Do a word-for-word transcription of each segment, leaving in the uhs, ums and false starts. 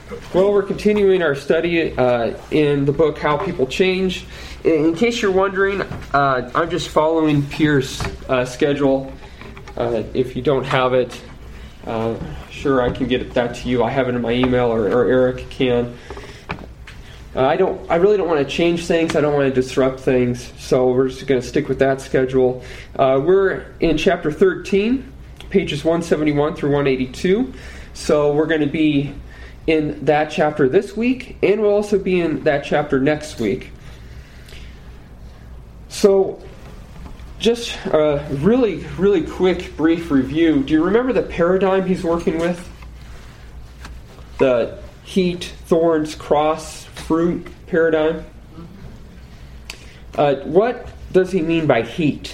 Well, we're continuing our study uh, in the book How People Change. In case you're wondering, uh, I'm just following Pierre's uh, schedule. Uh, if you don't have it, uh, sure, I can get that to you. I have it in my email, or, or Eric can. Uh, I don't. I really don't want to change things. I don't want to disrupt things. So we're just going to stick with that schedule. Uh, we're in chapter thirteen, pages one seventy-one through one eighty-two. So we're going to be in that chapter this week, and we'll also be in that chapter next week. So, just a really, really quick, brief review. Do you remember the paradigm he's working with? The heat, thorns, cross, fruit paradigm? Uh, what does he mean by heat?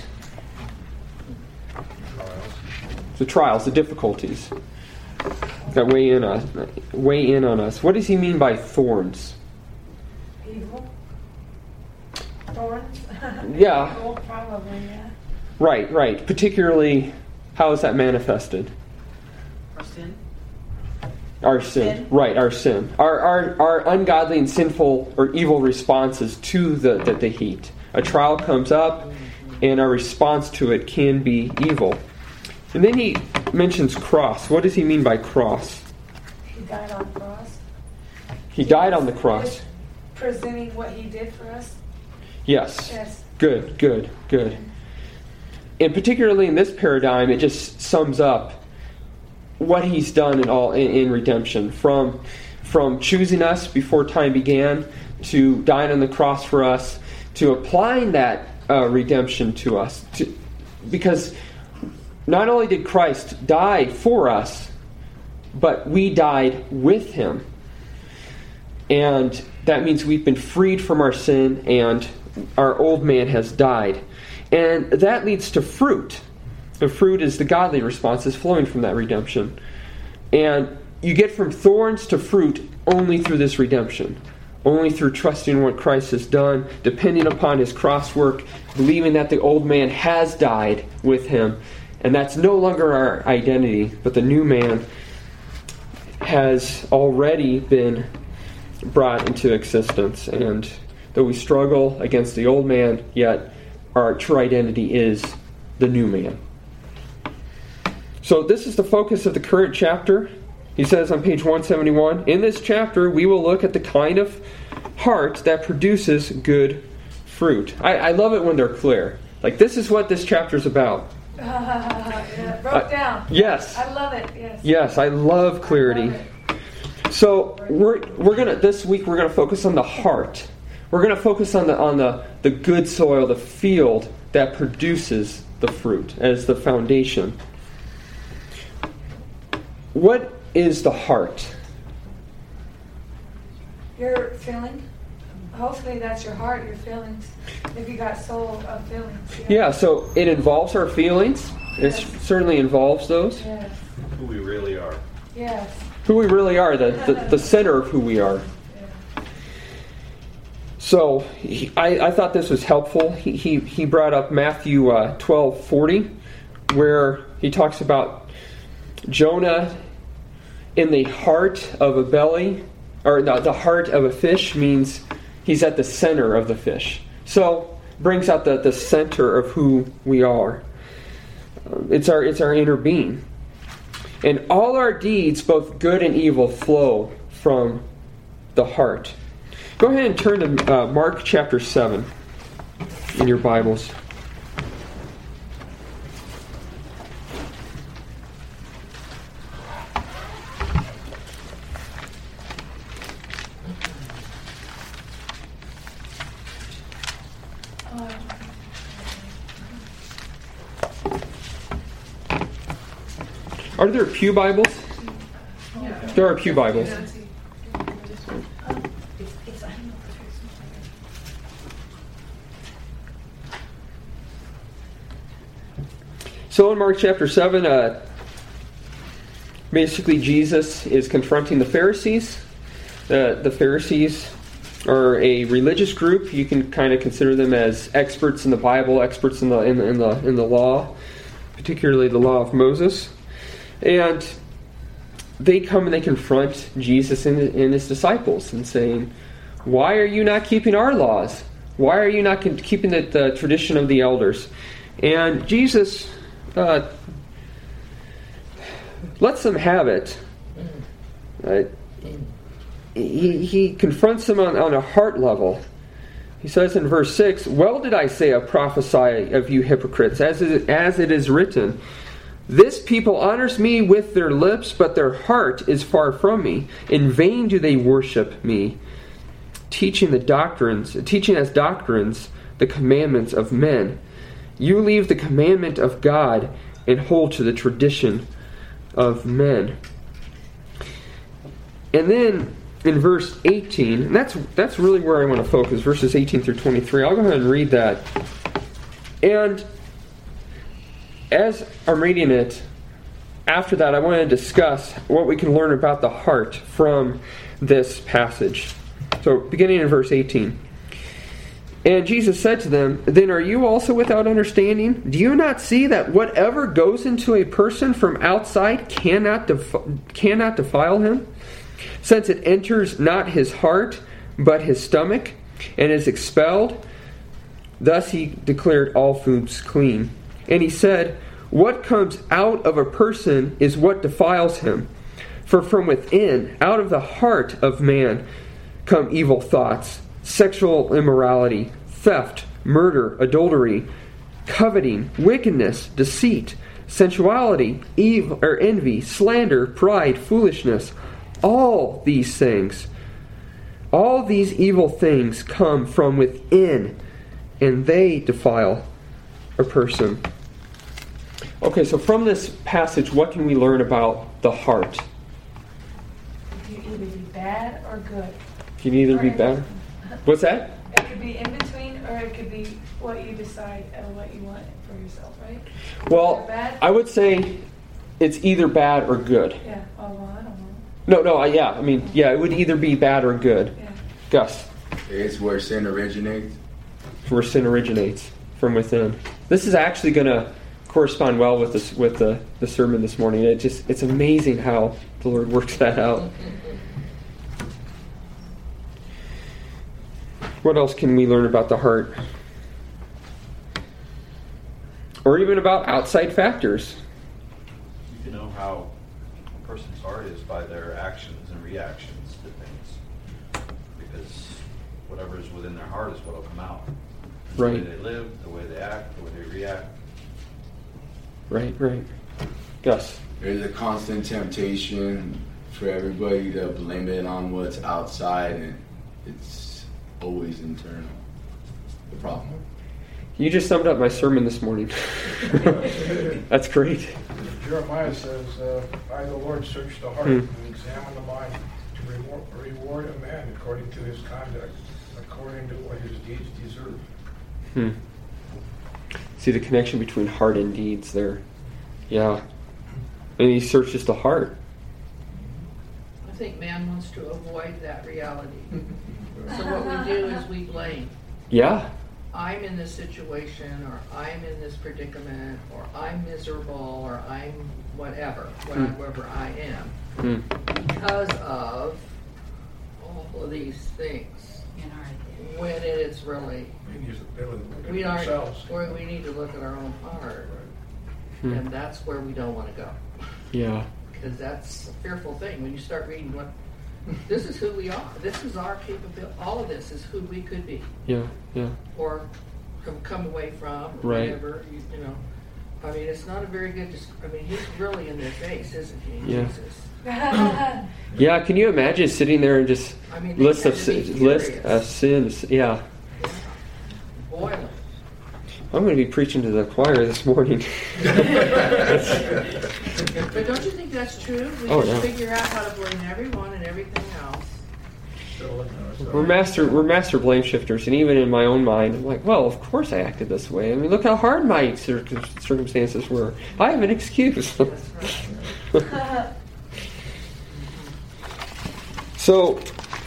The trials, the difficulties that weigh in us, weigh in on us. What does he mean by thorns? Evil. Thorns. Yeah. Evil, probably. Yeah. Right, right. Particularly, how is that manifested? Our sin. Our sin. sin. Right, our sin. Our, our our ungodly and sinful or evil responses to the, the, the heat. A trial comes up, and our response to it can be evil. And then he mentions cross. What does he mean by cross? He died on the cross. He died on the cross. Presenting what he did for us. Yes. Yes. Good, good, good. And particularly in this paradigm, it just sums up what he's done in all in, in redemption. From from choosing us before time began, to dying on the cross for us, to applying that uh, redemption to us. To, because not only did Christ die for us, but we died with him. And that means we've been freed from our sin, and our old man has died. And that leads to fruit. The fruit is the godly responses flowing from that redemption. And you get from thorns to fruit only through this redemption. Only through trusting what Christ has done, depending upon his cross work, believing that the old man has died with him. And that's no longer our identity, but the new man has already been brought into existence. And though we struggle against the old man, yet our true identity is the new man. So this is the focus of the current chapter. He says on page one seventy-one, in this chapter we will look at the kind of heart that produces good fruit. I, I love it when they're clear. Like, this is what this chapter is about. Uh, yeah, broke uh, down. Yes. I love it. Yes. Yes, I love clarity. I love so we're we're gonna this week we're gonna focus on the heart. We're gonna focus on the on the, the good soil, the field that produces the fruit as the foundation. What is the heart? Your feeling. Hopefully that's your heart, your feelings. If you got soul of feelings. Yeah, yeah so it involves our feelings. Yes. It certainly involves those. Yes. Who we really are. Yes. Who we really are, the, the, the center of who we are. Yeah. So he, I, I thought this was helpful. He he, he brought up Matthew uh, twelve forty, where he talks about Jonah in the heart of a belly, or the, the heart of a fish means he's at the center of the fish. So brings out the, the center of who we are. Um, it's our it's our inner being. And all our deeds, both good and evil, flow from the heart. Go ahead and turn to uh, Mark chapter seven in your Bibles. Are there Pew Bibles? Yeah. There are Pew Bibles. So in Mark chapter seven, uh, basically Jesus is confronting the Pharisees. Uh, the Pharisees are a religious group. You can kind of consider them as experts in the Bible, experts in the in the in the, in the law, particularly the law of Moses. And they come and they confront Jesus and, and his disciples and saying, why are you not keeping our laws? Why are you not keeping the, the tradition of the elders? And Jesus uh, lets them have it. Uh, he, he confronts them on, on a heart level. He says in verse six, well did Isaiah prophesy of you hypocrites, as it, as it is written, this people honors me with their lips, but their heart is far from me. In vain do they worship me, teaching the doctrines, teaching as doctrines the commandments of men. You leave the commandment of God and hold to the tradition of men. And then in verse eighteen, and that's that's really where I want to focus, verses eighteen through twenty-three. I'll go ahead and read that. And as I'm reading it, after that I want to discuss what we can learn about the heart from this passage. So beginning in verse eighteen. And Jesus said to them, then are you also without understanding? Do you not see that whatever goes into a person from outside cannot def- cannot defile him? Since it enters not his heart, but his stomach, and is expelled. Thus he declared all foods clean. And he said, what comes out of a person is what defiles him. For from within, out of the heart of man, come evil thoughts, sexual immorality, theft, murder, adultery, coveting, wickedness, deceit, sensuality, evil, or envy, slander, pride, foolishness. All these things, all these evil things come from within, and they defile a person. Okay, so from this passage, what can we learn about the heart? It can either be bad or good. It can either or be bad. What's that? It could be in between, or it could be what you decide and what you want for yourself, right? Well, I would say it's either bad or good. Yeah. Oh, well, I don't know. No, no, I, yeah. I mean, yeah, it would either be bad or good. Yeah. Gus. It's where sin originates. Where sin originates, from within. This is actually going to correspond well with this, with the, the sermon this morning. It just it's amazing how the Lord works that out. What else can we learn about the heart? Or even about outside factors. You can know how a person's heart is by their actions and reactions to things. Because whatever is within their heart is what will come out. The Right. way they live, the way they act, the way they react. Right, right. Gus. There's a constant temptation for everybody to blame it on what's outside, and it's always internal. The problem. You just summed up my sermon this morning. That's great. Jeremiah says, uh, I, the Lord, search the heart Hmm. and examine the mind to reward, reward a man according to his conduct, according to what his deeds deserve. Hmm. See the connection between heart and deeds there. Yeah. And he searches the heart. I think man wants to avoid that reality. So what we do is we blame. Yeah. I'm in this situation, or I'm in this predicament, or I'm miserable, or I'm whatever, Hmm. whatever I am, Hmm. because of all of these things. In our When it is really, We need to be able to look at we aren't, themselves. or we need to look at our own heart, Hmm. and that's where we don't want to go. Yeah. Because that's a fearful thing when you start reading what this is who we are. This is our capability. All of this is who we could be, Yeah. Yeah. or have come away from, or Right. whatever. You, you know, I mean, it's not a very good. Dis- I mean, he's really in their face, isn't he? Yeah. Jesus. Yeah. Can you imagine sitting there and just I mean, they list had of to be si- list furious. of sins? Yeah. Boiling. I'm going to be preaching to the choir this morning. But don't you think that's true? We Oh, can yeah. figure out how to blame everyone and everything else. Still looking at ourselves. We're master we're master blame shifters, and even in my own mind, I'm like, well, of course I acted this way. I mean, look how hard my circum- circumstances were. I have an excuse. That's right. So,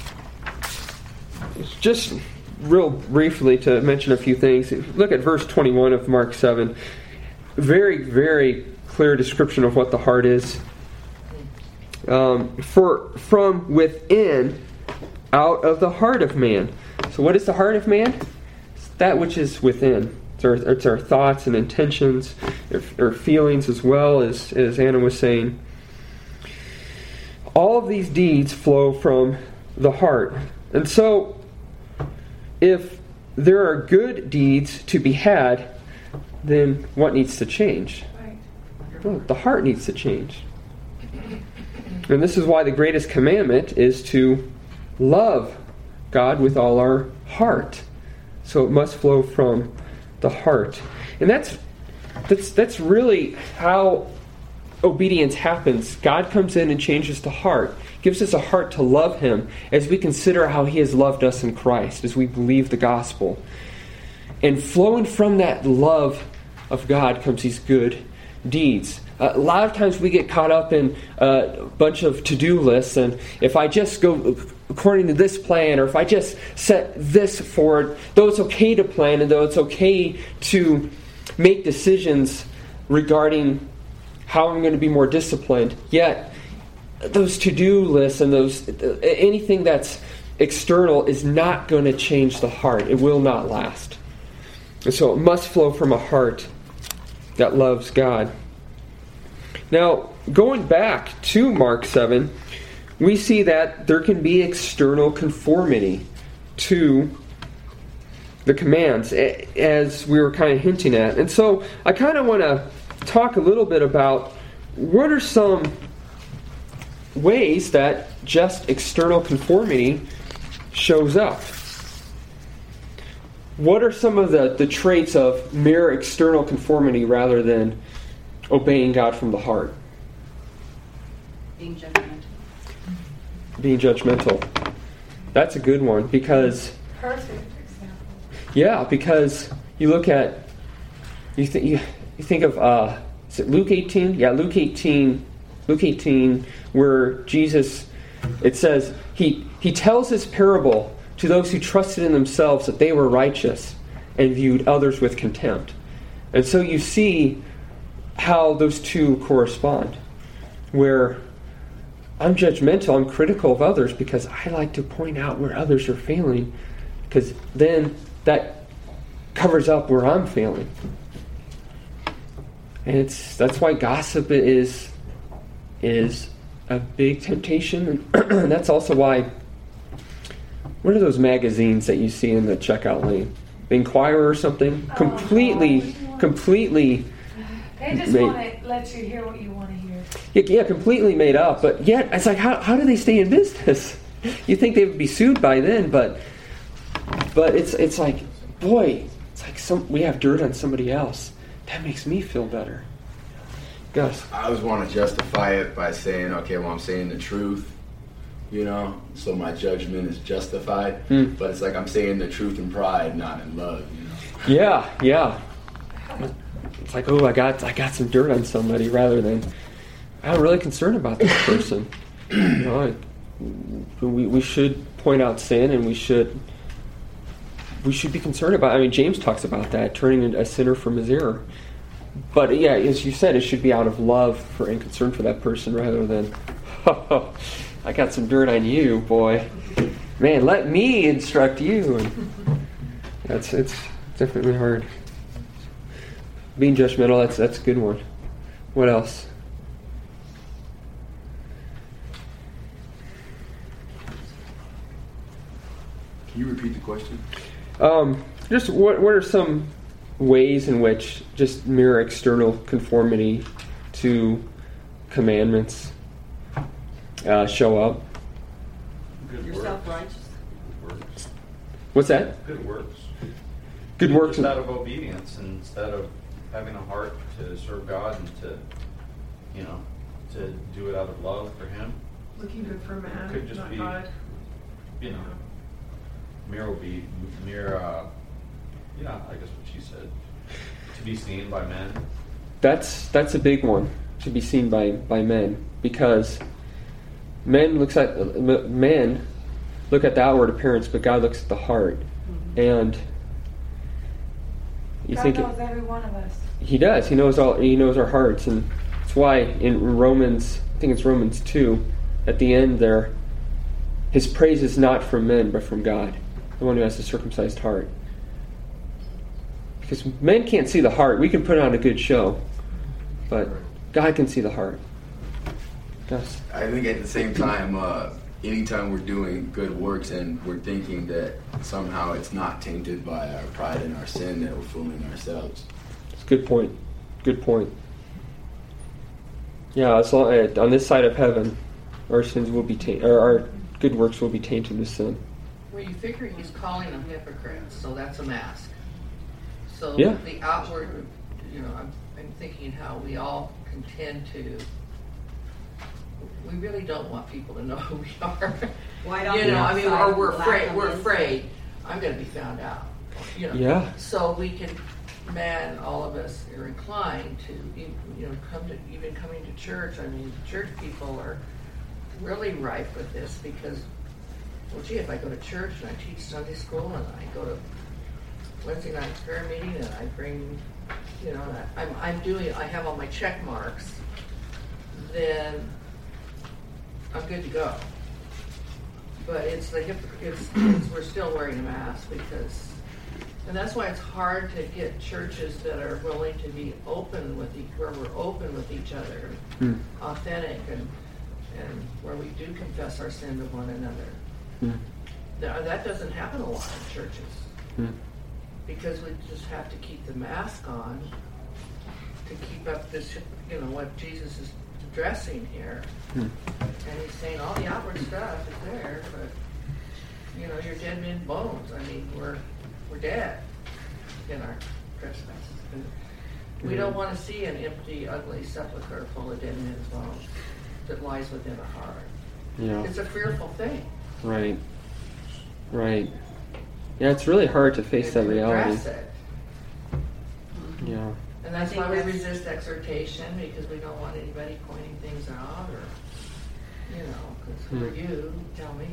just real briefly to mention a few things. Look at verse twenty-one of Mark seven. Very, very clear description of what the heart is. Um, for from within, out of the heart of man. So what is the heart of man? It's that which is within. It's our, it's our thoughts and intentions, our, our feelings as well, as, as Anna was saying. All of these deeds flow from the heart. And so, if there are good deeds to be had, then what needs to change? Right. Well, the heart needs to change. And this is why the greatest commandment is to love God with all our heart. So it must flow from the heart. And that's that's that's really how obedience happens. God comes in and changes the heart, gives us a heart to love Him as we consider how He has loved us in Christ, as we believe the gospel. And flowing from that love of God comes these good deeds. Uh, a lot of times we get caught up in a bunch of to-do lists, and if I just go according to this plan, or if I just set this forward, though it's okay to plan, and though it's okay to make decisions regarding how I'm going to be more disciplined, yet those to-do lists and those anything that's external is not going to change the heart. It will not last. And so it must flow from a heart that loves God. Now, going back to Mark seven, we see that there can be external conformity to the commands, as we were kind of hinting at. And so I kind of want to talk a little bit about what are some ways that just external conformity shows up. What are some of the, the traits of mere external conformity rather than obeying God from the heart? Being judgmental. Being judgmental. That's a good one, because Perfect example. yeah, because you look at you think you, you think of uh, is it Luke eighteen? Yeah, Luke eighteen, Luke eighteen, where Jesus, it says he he tells this parable to those who trusted in themselves that they were righteous and viewed others with contempt. And so you see how those two correspond, where I'm judgmental, I'm critical of others because I like to point out where others are failing, because then that covers up where I'm failing. And it's that's why gossip is is a big temptation. And that's also why, what are those magazines that you see in the checkout lane? The Inquirer or something? Oh, completely, God. completely They just made, want to let you hear what you want to hear. yeah, yeah, completely made up. But yet, it's like, how how do they stay in business? You think they would be sued by then, but but it's it's like, boy, it's like some we have dirt on somebody else. That makes me feel better. Gus. I always want to justify it by saying, okay, well, I'm saying the truth, you know, so my judgment is justified. Mm. But it's like I'm saying the truth in pride, not in love, you know. Yeah, yeah. It's like, oh, I got I got some dirt on somebody, rather than I'm really concerned about this person. You know, I, we we should point out sin, and we should we should be concerned about. I mean, James talks about that, turning a sinner from his error. But yeah, as you said, it should be out of love for and concern for that person, rather than, oh, I got some dirt on you, boy. Man, let me instruct you. And that's it's definitely hard. Being judgmental, that's that's a good one. What else? Can you repeat the question? Um, just what what are some ways in which just mere external conformity to commandments uh, show up? Good You're works. self-righteous. Good works. What's that? Good works. Good works. Just out of obedience, instead of having a heart to serve God and to, you know, to do it out of love for Him. Looking good for man, Could just not be- God. You know, mere obe- mere, uh, yeah, I guess what she said, to be seen by men. That's that's a big one, to be seen by, by men, because men looks at men look at the outward appearance, but God looks at the heart, and you God think knows it, every one of us. He does. He knows all. He knows our hearts, and that's why in Romans, I think it's Romans two, at the end there, his praise is not from men, but from God, the one who has a circumcised heart. Because men can't see the heart. We can put on a good show, but God can see the heart. Yes. I think at the same time, uh, anytime we're doing good works and we're thinking that somehow it's not tainted by our pride and our sin, that we're fooling ourselves. It's a good point. Good point. Yeah, as long, uh, on this side of heaven, our sins will be tainted, or our good works will be tainted with sin. Well, you figure he's calling them hypocrites, so that's a mask. So Yeah. the outward, you know, I'm, I'm thinking how we all can tend to, we really don't want people to know who we are. Why don't You we know, I mean, or outside we're laugh afraid, on we're the afraid, I'm gonna be found out, you know. Yeah. So we can, man, all of us are inclined to, you you know, come to, even coming to church. I mean, church people are really ripe with this because, well, gee, if I go to church and I teach Sunday school and I go to Wednesday night prayer meeting and I bring, you know, I'm, I'm doing, I have all my check marks, then I'm good to go. But it's the hip, it's, it's we're still wearing a mask because, and that's why it's hard to get churches that are willing to be open with each, where we're open with each other, Hmm. authentic, and and where we do confess our sin to one another. Hmm. Now, that doesn't happen a lot in churches Hmm. because we just have to keep the mask on to keep up this, you know, what Jesus is addressing here. Hmm. And he's saying all the outward stuff is there, but, you know, you're dead men's bones. I mean, we're we're dead in our trespasses. And we don't want to see an empty, ugly sepulcher full of dead men's bones that lies within a heart. Yeah. It's a fearful thing. Right. Right. Yeah, it's really hard to face that To reality. address it. Yeah. And that's I think why we that's- resist exhortation, because we don't want anybody pointing things out, or, you know, because who are Hmm. you? Tell me.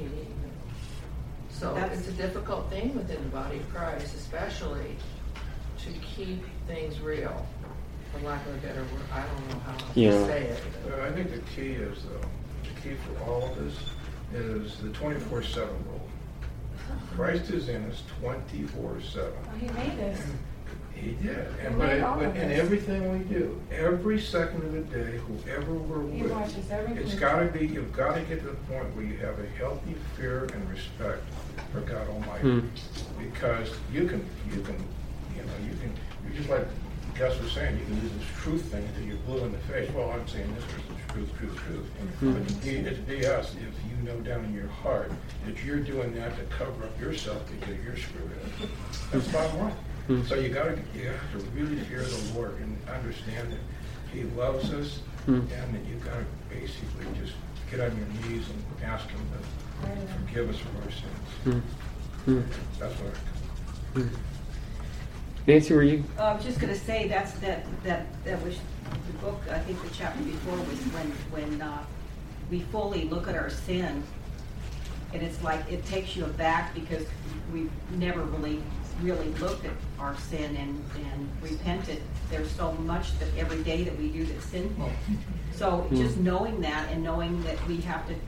So That's- it's a difficult thing within the body of Christ, especially to keep things real. For lack of a better word, I don't know how else Yeah. to say it. But I think the key is, though, the key for all of this is the twenty-four seven rule. Christ is in us twenty-four seven. Oh, he made us. He did. He And but made it, all but of in us. everything we do, every second of the day, whoever we're He with, watches everything. it's got to be, you've got to get to the point where you have a healthy fear and respect for God Almighty. Hmm. Because you can, you can, you know, you can, you just like Gus was saying, you can use this truth thing until you're blue in the face. Well, I'm saying this is truth, truth, truth. Hmm. But it's be, it's be us if you know down in your heart that you're doing that to cover up yourself because you're screwed up. That's bottom line. Hmm. So you gotta, you have to really fear the Lord and understand that He loves us, Hmm. and that you gotta basically just get on your knees and ask Him to forgive us for our sins. Hmm. Hmm. That's what I. Hmm. Nancy, were you? Uh, I was just going to say that's that that that was the book. I think the chapter before was when when uh, we fully look at our sin, and it's like it takes you aback because we've never really really looked at our sin and and repented. There's so much that every day that we do that's sinful. So just knowing that and knowing that we have to.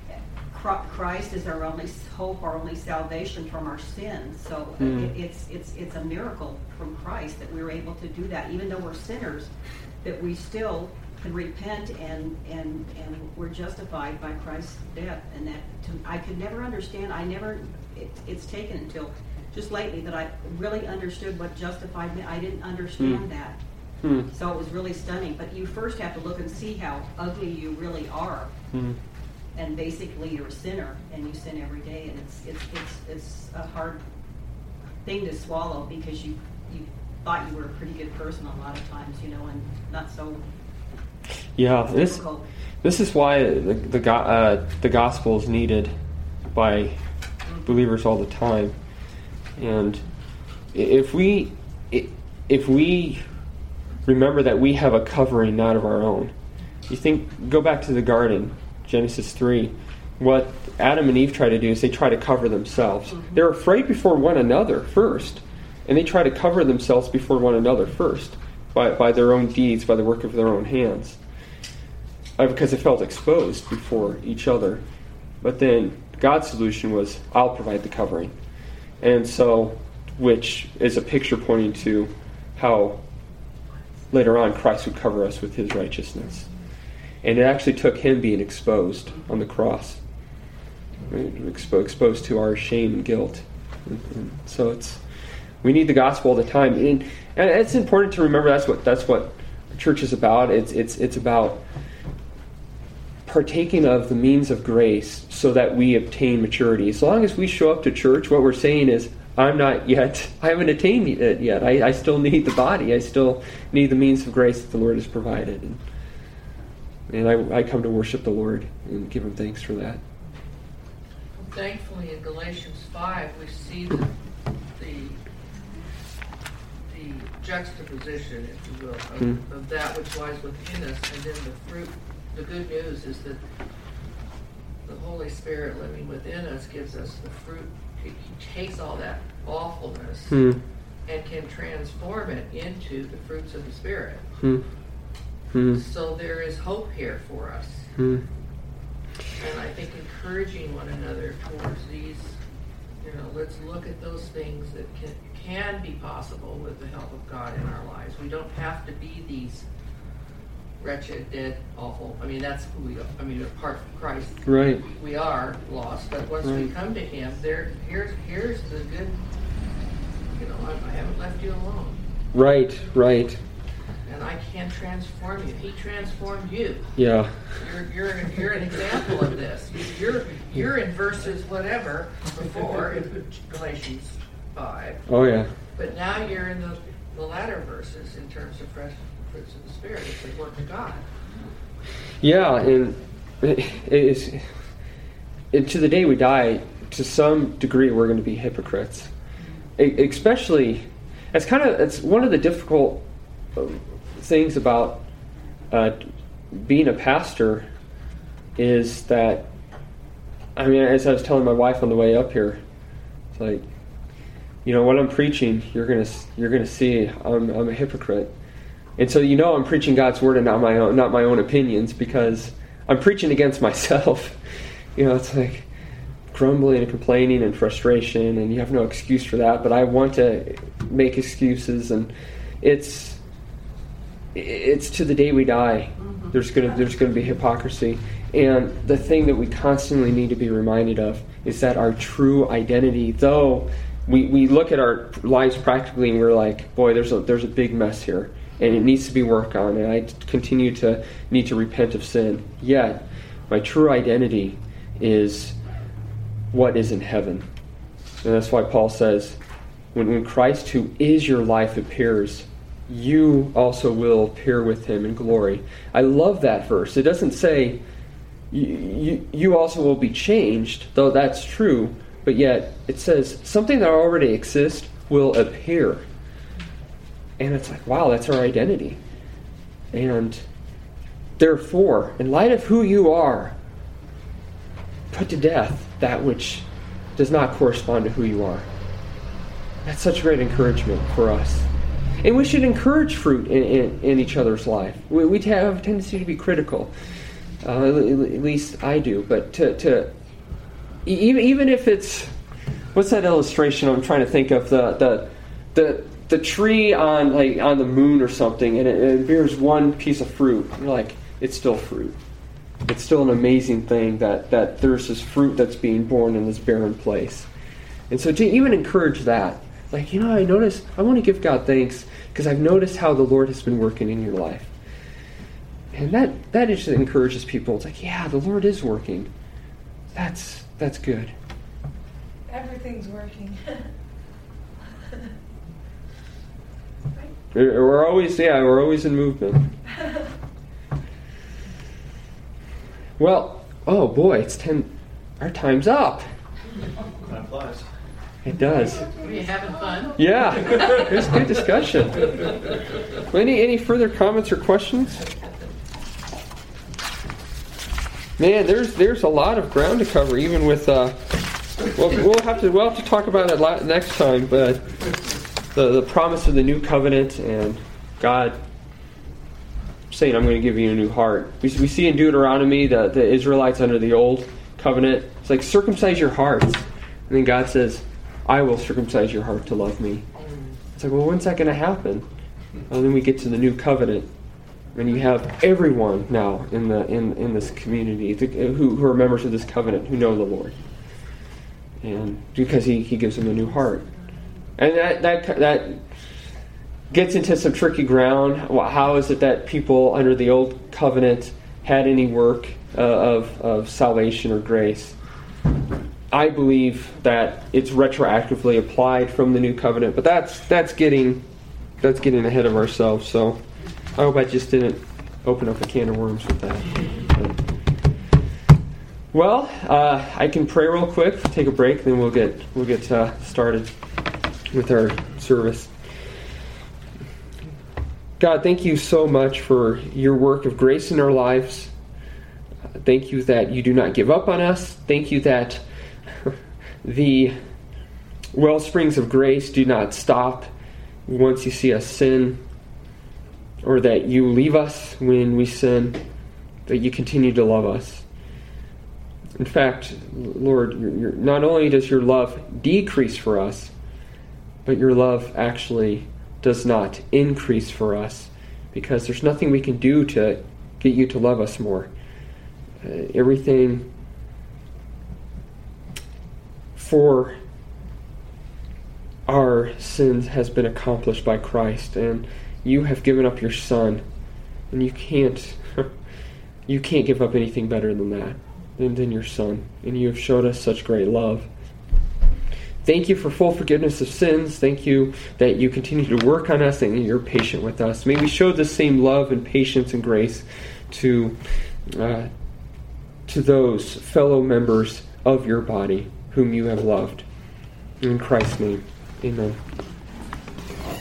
Christ is our only hope, our only salvation from our sins. So Mm. it, it's it's it's a miracle from Christ that we were able to do that, even though we're sinners, that we still can repent and and and we're justified by Christ's death. And that to, I could never understand. I never. It, it's taken until just lately that I really understood what justified meant. I didn't understand Mm. that. Hmm. So it was really stunning. But you first have to look and see how ugly you really are. Hmm. And basically you're a sinner and you sin every day, and it's it's it's it's a hard thing to swallow because you you thought you were a pretty good person a lot of times, you know, and not so Yeah. This difficult. this is why the the, go- uh, the gospel is needed by believers all the time, and if we if we remember that we have a covering not of our own. You think, go back to the garden, Genesis three. What Adam and Eve try to do is they try to cover themselves. Mm-hmm. They're afraid before one another first, and they try to cover themselves before one another first by, by their own deeds, by the work of their own hands. uh, because they felt exposed before each other. But then God's solution was, I'll provide the covering. And so, which is a picture pointing to how later on Christ would cover us with his righteousness. And it actually took him being exposed on the cross. Right? Expo- exposed to our shame and guilt. And, and so it's we need the gospel all the time. And, and it's important to remember that's what that's what church is about. It's it's it's about partaking of the means of grace so that we obtain maturity. As long as we show up to church, what we're saying is, I'm not yet, I haven't attained it yet. I, I still need the body. I still need the means of grace that the Lord has provided. And, and I, I come to worship the Lord and give him thanks for that. Thankfully, in Galatians five, we see the, the, the juxtaposition, if you will, of, Mm. of that which lies within us, and then the fruit. The good news is that the Holy Spirit living within us gives us the fruit. He, he takes all that awfulness Mm. and can transform it into the fruits of the Spirit. Mm. Mm. So there is hope here for us. Mm. And I think encouraging one another towards these, you know, let's look at those things that can, can be possible with the help of God in our lives. We don't have to be these wretched, dead, awful. I mean, that's who we are. I mean, apart from Christ, Right. we are lost. But once we Right. come to Him, there, here's here's the good. You know, I, I haven't left you alone, Right, right. and I can transform you. He transformed you. Yeah. You're you're you're an example of this. You're you're in verses whatever before in Galatians five, Oh, yeah. but now you're in the, the latter verses in terms of fresh fruits of the Spirit. It's the work of God. Yeah, and it is, and to the day we die, to some degree, we're going to be hypocrites. E- especially, it's kind of it's one of the difficult um, things about uh, being a pastor is that, I mean, as I was telling my wife on the way up here, it's like, you know, when I'm preaching, you're gonna you're gonna see I'm I'm a hypocrite. And so you know I'm preaching God's word and not my own, not my own opinions, because I'm preaching against myself. You know, it's like grumbling and complaining and frustration, and you have no excuse for that. But I want to make excuses, and it's it's to the day we die. Mm-hmm. There's gonna there's gonna be hypocrisy, and the thing that we constantly need to be reminded of is that our true identity, though we we look at our lives practically and we're like, boy, there's a there's a big mess here. And it needs to be worked on, and I continue to need to repent of sin. Yet, my true identity is what is in heaven. And that's why Paul says, when, when Christ, who is your life, appears, you also will appear with him in glory. I love that verse. It doesn't say, you, you, you also will be changed, though that's true, but yet it says, something that already exists will appear. And it's like, wow, that's our identity. And therefore, in light of who you are, put to death that which does not correspond to who you are. That's such great encouragement for us. And we should encourage fruit in, in, in each other's life. We, we have a tendency to be critical. Uh, at least I do. But to, to even, even if it's, what's that illustration I'm trying to think of? The the the the tree on like on the moon or something, and it, it bears one piece of fruit. You're like, it's still fruit. It's still an amazing thing that, that there's this fruit that's being born in this barren place. And so to even encourage that, like, you know, I notice, I want to give God thanks because I've noticed how the Lord has been working in your life. And that, that just encourages people. It's like, yeah, the Lord is working. That's that's good. Everything's working. We're always, yeah, we're always in movement. Well, oh boy, it's ten. Our time's up. Time flies. It does. Are you having fun? Yeah, it was good discussion. Any any further comments or questions? Man, there's there's a lot of ground to cover, even with. Uh, well, we'll have to we'll have to talk about it next time, but. The, the promise of the new covenant and God saying, I'm going to give you a new heart. We, we see in Deuteronomy the, the Israelites under the old covenant. It's like, circumcise your hearts. And then God says, I will circumcise your heart to love me. It's like, well, when's that going to happen? Well, then we get to the new covenant. And you have everyone now in the in, in this community who, who are members of this covenant, who know the Lord. And because he, he gives them a new heart. And that that that gets into some tricky ground. Well, how is it that people under the old covenant had any work uh, of, of salvation or grace? I believe that it's retroactively applied from the new covenant, but that's that's getting that's getting ahead of ourselves. So I hope I just didn't open up a can of worms with that. But, well, uh, I can pray real quick, take a break, then we'll get we'll get uh, started with our service. God, thank you so much for your work of grace in our lives. Uh, thank you that you do not give up on us. Thank you that the well springs of grace do not stop once you see us sin, or that you leave us when we sin, that you continue to love us. In fact, Lord, you're, you're, not only does your love decrease for us, but your love actually does not increase for us, because there's nothing we can do to get you to love us more. Uh, everything for our sins has been accomplished by Christ, and you have given up your Son, and you can't you can't give up anything better than that, than, than your Son, and you have showed us such great love. Thank you for full forgiveness of sins. Thank you that you continue to work on us and you're patient with us. May we show the same love and patience and grace to uh, to those fellow members of your body whom you have loved. In Christ's name, amen.